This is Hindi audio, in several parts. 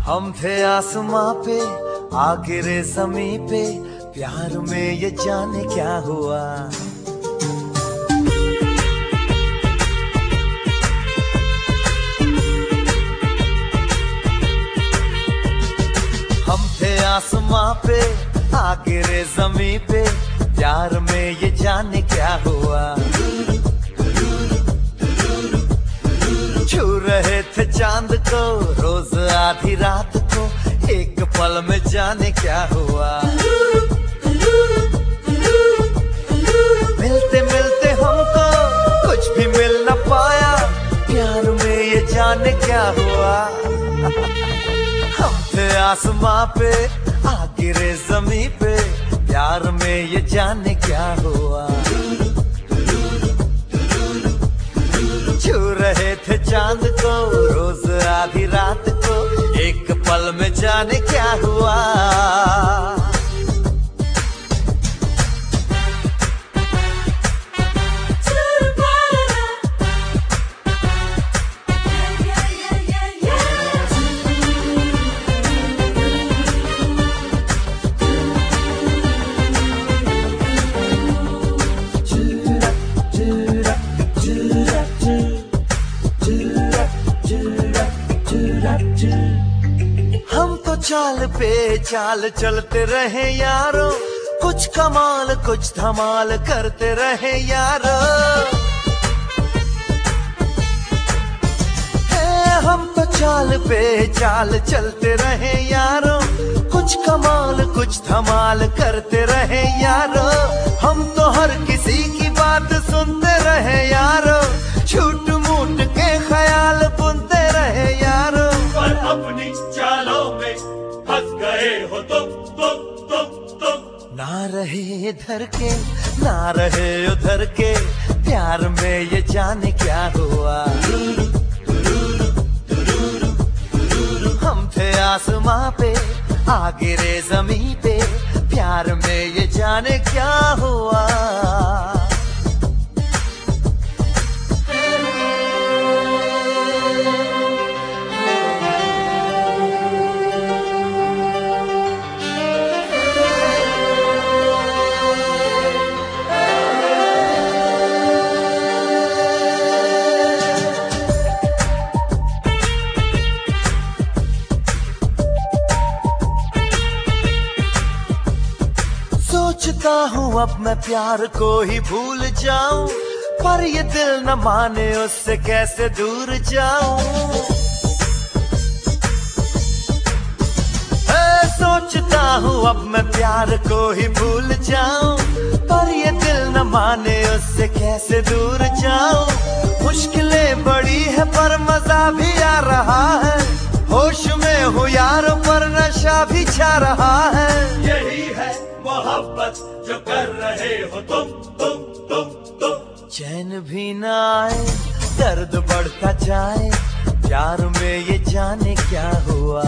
हम थे आसमां पे आ गिरे ज़मीं पे, प्यार में ये जाने क्या हुआ। हम थे आसमां पे आ गिरे ज़मीं पे, प्यार में ये जाने क्या हुआ। छू रहे थे चांद को रोज आधी रात को, एक पल में जाने क्या हुआ। मिलते मिलते हमको कुछ भी मिल न पाया, प्यार में ये जाने क्या हुआ। हम थे आसमां पे आ गिरे ज़मीं पे, प्यार में ये जाने क्या हुआ। छू रहे थे चांद को रोज आधी रात को, एक पल में जाने क्या हुआ। हम तो चाल पे चाल चलते रहे यारो, कुछ कमाल कुछ धमाल करते रहे यारो। हम तो चाल पे चाल चलते रहे यारो, कुछ कमाल कुछ धमाल करते रहे यारो। हम तो हर किसी की बात सुनते रहे यारो, छूट मूट के ख्याल बुनते रहे यारो। पर अपनी चालों में फंस गए हो तुम। ना रहे इधर के ना रहे उधर के, प्यार में ये जाने क्या हुआ। हम थे आसमां पे आ गिरे ज़मीं पे, प्यार में ये जाने क्या हुआ। सोचता हूँ अब मैं प्यार को ही भूल जाऊं, पर ये दिल न माने उससे कैसे दूर जाऊं। सोचता हूँ अब मैं प्यार को ही भूल जाऊं, पर ये दिल न माने उससे कैसे दूर जाऊं। मुश्किलें बड़ी है पर मजा भी आ रहा है, होश में हूँ यारों पर नशा भी छा रहा है। यही है मोहब्बत जो कर रहे हो तुम। चैन भी न आए दर्द बढ़ता जाए, प्यार में ये जाने क्या हुआ।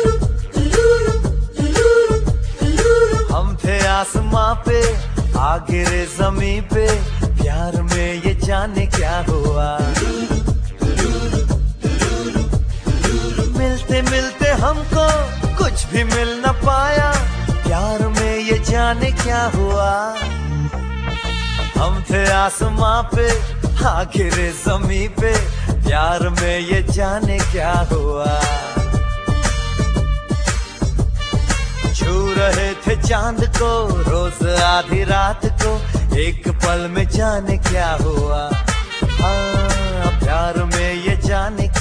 हम थे आसमां पे आ गिरे ज़मीं पे, प्यार में ये जाने क्या हुआ। मिलते मिलते हमको कुछ भी मिल न पाया, प्यार में ये जाने क्या हुआ। हम थे आसमां पे आ गिरे ज़मीं पे, प्यार में ये जाने क्या हुआ। छू रहे थे चांद को रोज आधी रात को, एक पल में जाने क्या हुआ। हाँ प्यार में ये जाने